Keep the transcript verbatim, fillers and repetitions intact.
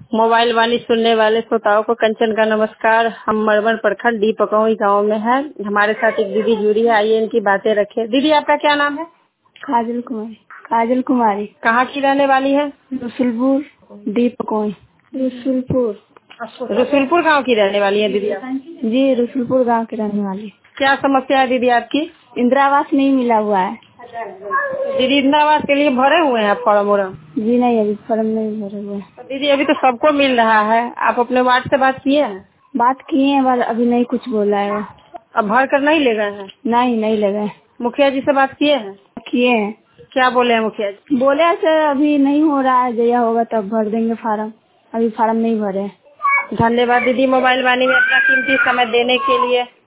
Mobile वाणी सुनने वाले श्रोताओं को कंचन का नमस्कार। हम मड़वन प्रखंड डी पकौई गाँव में है। हमारे साथ एक दीदी जुड़ी है, आइए इनकी बातें रखें। दीदी आपका क्या नाम है? काजल कुमारी। काजल कुमारी। कहाँ की रहने वाली है? रसुलपुर डी पकौई। रसुलपुर रसुलपुर गाँव की रहने वाली है दीदी आप? जी, रसुलपुर गांव की रहने वाली। क्या समस्या है दीदी आपकी? इंदिरा आवास नहीं मिला हुआ है। दीदी इंदिरा आवास के लिए भरे हुए हैं फॉर्म वॉर्म? जी नहीं, अभी फॉर्म नहीं भरे हुए। तो दीदी अभी तो सबको मिल रहा है, आप अपने वार्ड से बात किए हैं? बात किए हैं, पर अभी नहीं कुछ बोला है। अब भर कर नहीं ले गए हैं? नहीं नहीं ले गए। मुखिया जी से बात किए हैं? किए हैं। क्या बोले हैं मुखिया जी? बोले सर अभी नहीं हो रहा है, जया होगा तब भर देंगे फार्म, अभी फार्म नहीं भरे। धन्यवाद दीदी मोबाइल वाणी में अपना कीमती समय देने के लिए।